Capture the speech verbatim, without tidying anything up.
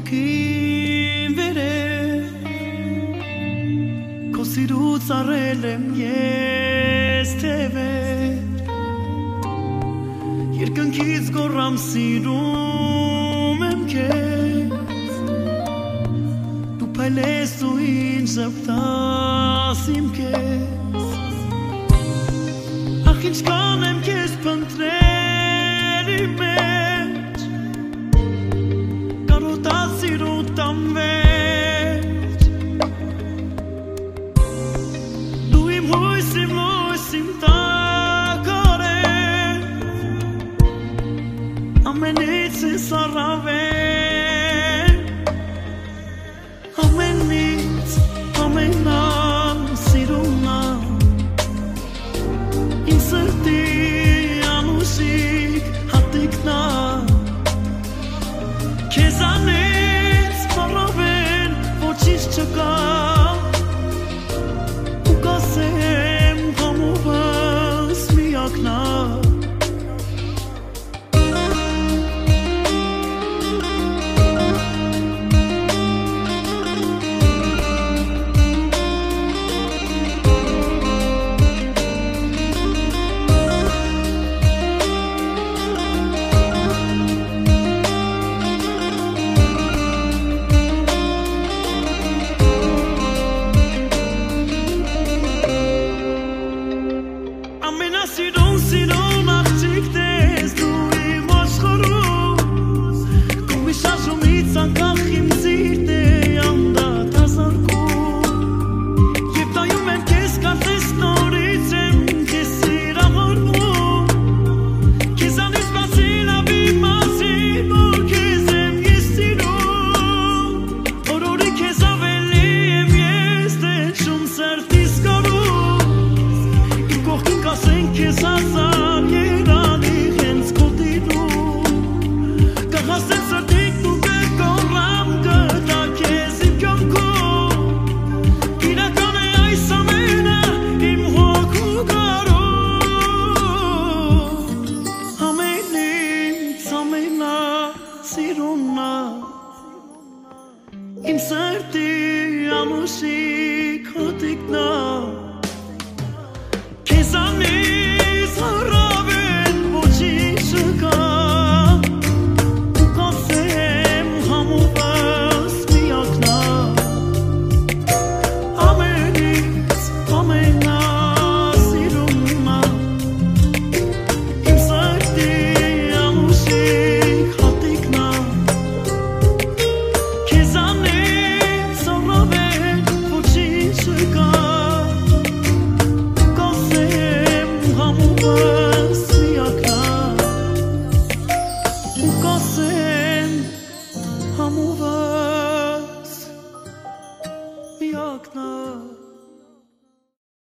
հոգին վերել Քո սիրուց առել եմ ես թևեր Երկնքից գոռամ սիրում եմ քեզ Դու փայլես ու ինձ ժպտաս իմ քեզ Ախ ինչ կանեմ քեզ փնտրել իմ մեջ Կարոտած սիրուտ տանվեր Դու իմ հույս, իմ լույս, իմ տակարեր Ամենից ես առավել Ամենից ամենան սիրունա Իմ սրտի անուշիկ հատիկնա Քեզանից առավել ոչինչ չկա Ու կասեմ համովս միակնա Ամենասիրուն սիրուն աղջիկ տես դու իմ աշխարհում Քո միշաշումից անկախ իմ սիրտ է անդադար զարկում Եվ նայում եմ քեզ կարծես նորից եմ քեզ սիրահարվում Քեզանից բացի լավ իմացին որ քեզ եմ ես սիրում Օրորի քեզ ավելի եմ ես տենչում սրտիս կարում Կասենք ես ասար երանի հենց կոտիրում Կհասեմ սրտիկ ու կկորամ կտա կեզ իմ կյանքում Իրական է այս ամենը իմ հոգու կարում Ամենից ամենա սիրունա Իմ սրտի անուշիկ հոտիկնա